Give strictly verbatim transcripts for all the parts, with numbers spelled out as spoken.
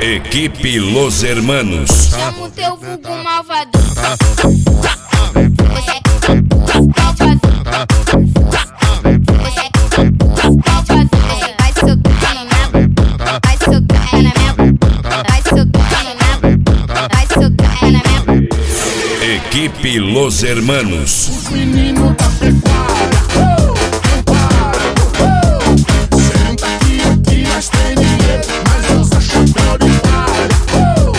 Equipe Los Hermanos. Chama o teu vulgo malvado. Você malvado. Você malvado. Você vai socar no nabo. Vai socar na minha. Vai socar no nabo. Vai socar na minha. Equipe Los Hermanos. Os meninos da pecuária. Senta aqui, aqui nós tem dinheiro, mas usa chapéu de palha.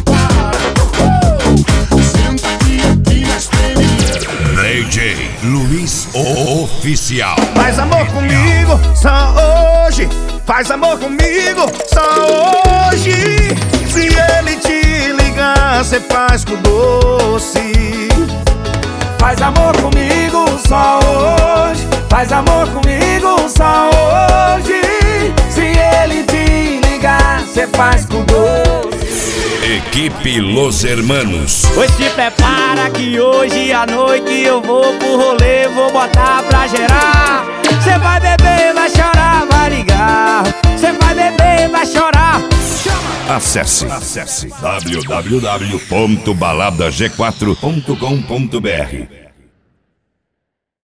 Senta aqui, aqui nós tem dinheiro. D J Luiz o Oficial. Faz amor comigo só hoje. Faz amor comigo só hoje. Se ele te ligar, cê faz com doce. Faz amor comigo só hoje. Faz amor comigo só hoje. Se ele te ligar, cê faz com doce. Equipe Los Hermanos. Pois se prepara que hoje à noite eu vou pro rolê, vou botar pra gerar. Cê vai beber, vai chorar, vai ligar. Cê vai beber, vai chorar. Acesse, acesse w w w ponto balada g quatro ponto com ponto b r.